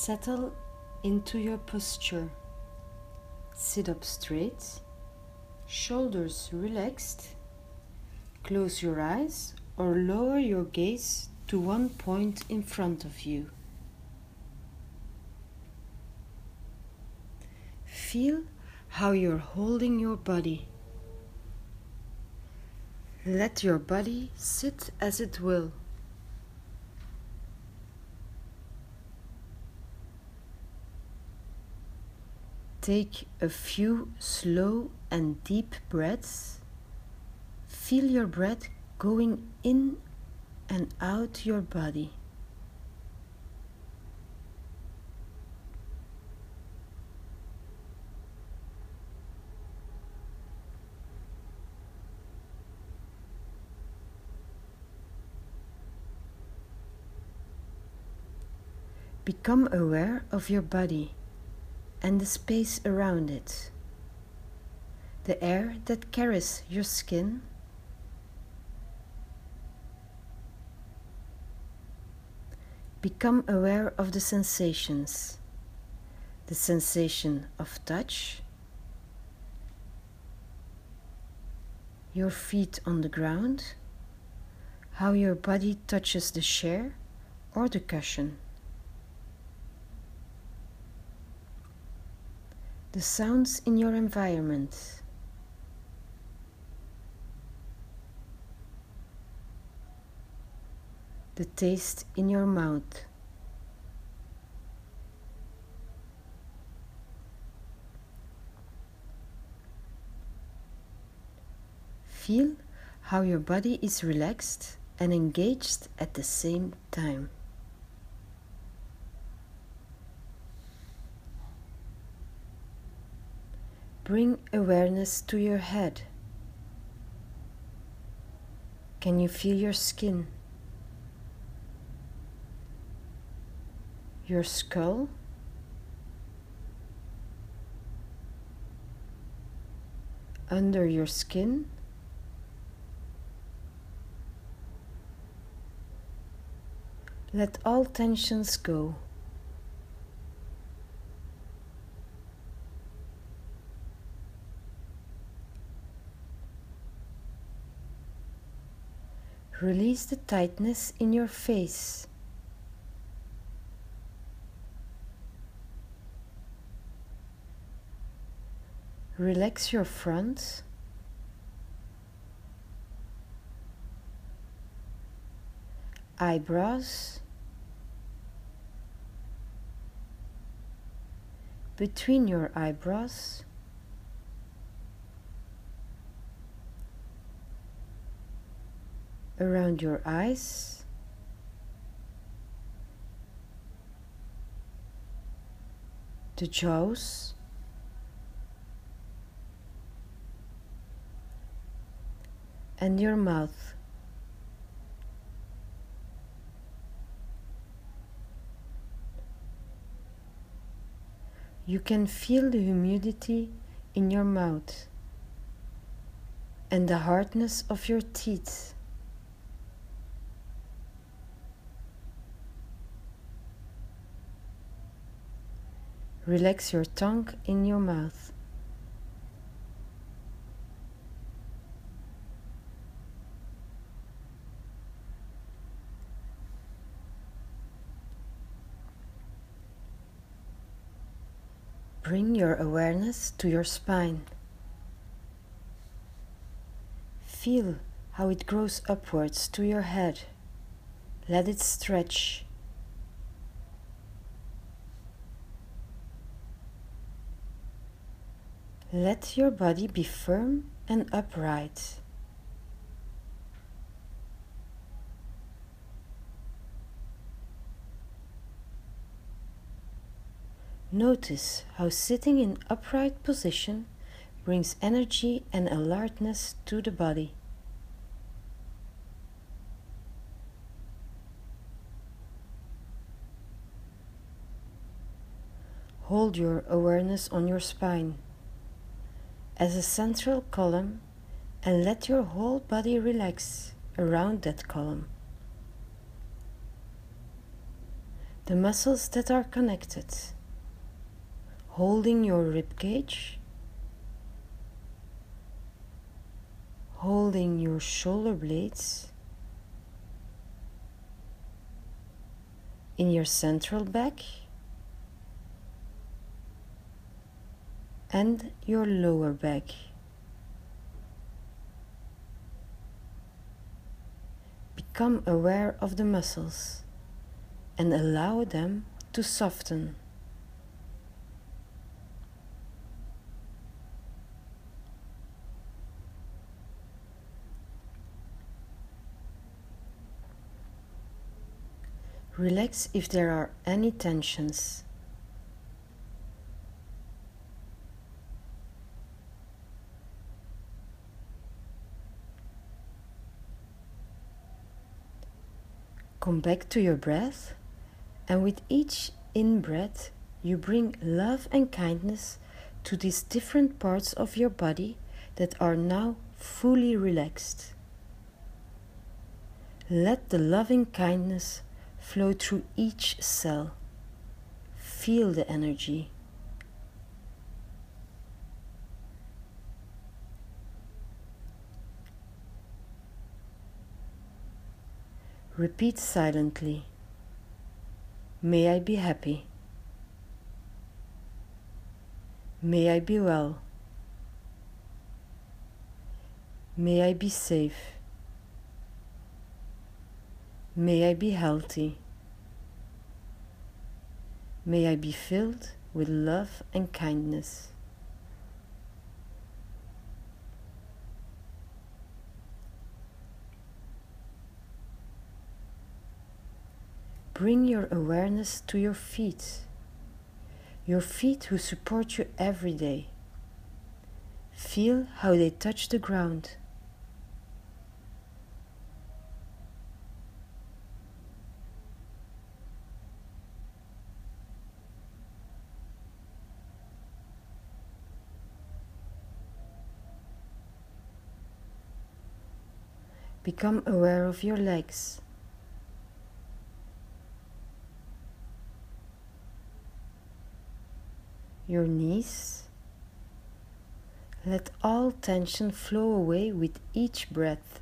settle into your posture. Sit up straight, shoulders relaxed. Close your eyes or lower your gaze to one point in front of you. Feel how you're holding your body. Let your body sit as it will. Take a few slow and deep breaths. Feel your breath going in and out your body. Become aware of your body and the space around it, the air that carries your skin, become aware of the sensations, the sensation of touch, your feet on the ground, how your body touches the chair or the cushion. The sounds in your environment. The taste in your mouth. Feel how your body is relaxed and engaged at the same time. Bring awareness to your head. Can you feel your skin? Your skull? Under your skin? Let all tensions go. Release the tightness in your face. Relax your front. Eyebrows. Between your eyebrows. Around your eyes, the jaws, and your mouth. You can feel the humidity in your mouth and the hardness of your teeth. Relax your tongue in your mouth. Bring your awareness to your spine. Feel how it grows upwards to your head. Let it stretch. Let your body be firm and upright. Notice how sitting in upright position brings energy and alertness to the body. Hold your awareness on your spine as a central column and let your whole body relax around that column. the muscles that are connected, holding your rib cage, holding your shoulder blades, in your central back and your lower back. Become aware of the muscles and allow them to soften. Relax if there are any tensions. Come back to your breath, and with each in-breath, you bring love and kindness to these different parts of your body that are now fully relaxed. Let the loving kindness flow through each cell. Feel the energy. Repeat silently. May I be happy. May I be well. May I be safe. May I be healthy. May I be filled with love and kindness. Bring your awareness to your feet who support you every day. Feel how they touch the ground. Become aware of your legs. Your knees. Let all tension flow away with each breath.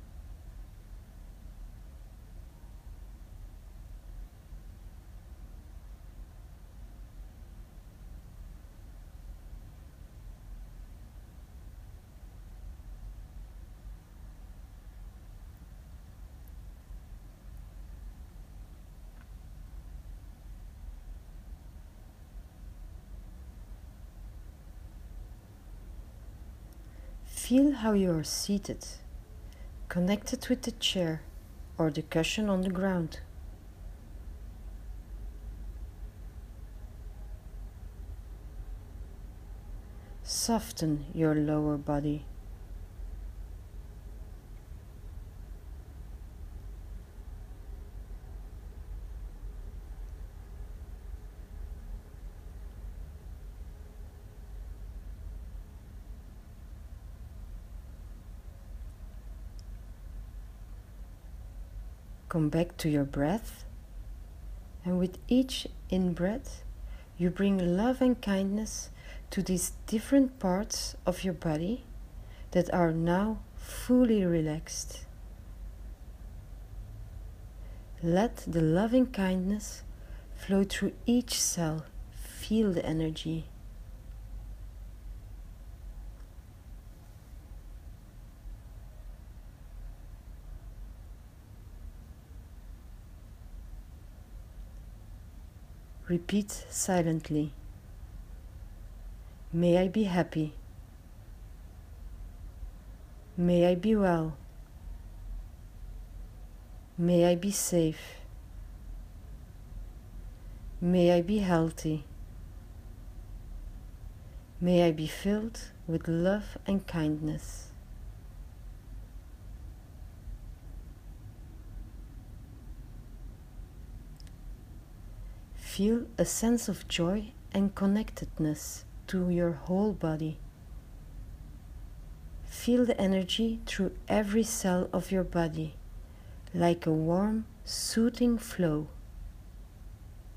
Feel how you are seated, connected with the chair or the cushion on the ground. Soften your lower body. Come back to your breath, and with each in-breath, you bring love and kindness to these different parts of your body that are now fully relaxed. Let the loving kindness flow through each cell. Feel the energy. Repeat silently. May I be happy. May I be well. May I be safe. May I be healthy. May I be filled with love and kindness. Feel a sense of joy and connectedness to your whole body. Feel the energy through every cell of your body, like a warm, soothing flow.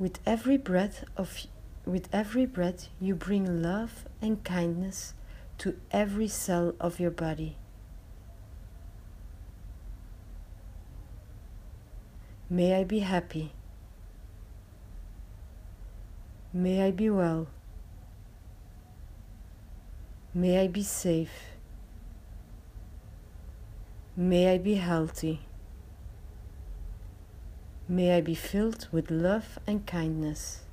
With every breath you bring love and kindness to every cell of your body. May I be happy. May I be well. May I be safe. May I be healthy. May I be filled with love and kindness.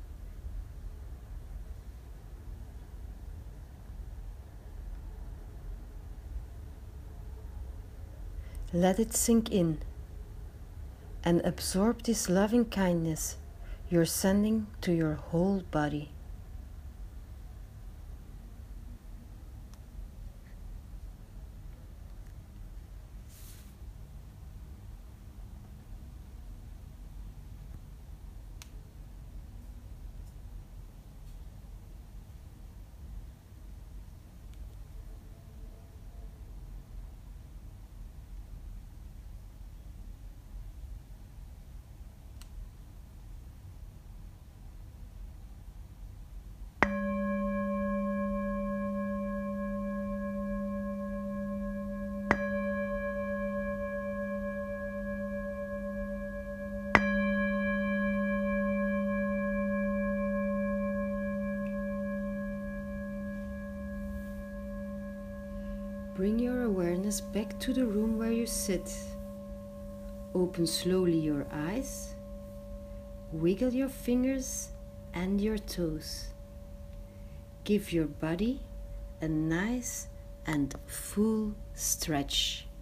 Let it sink in and absorb this loving kindness you're sending to your whole body. Bring your awareness back to the room where you sit. Open slowly your eyes. Wiggle your fingers and your toes. Give your body a nice and full stretch.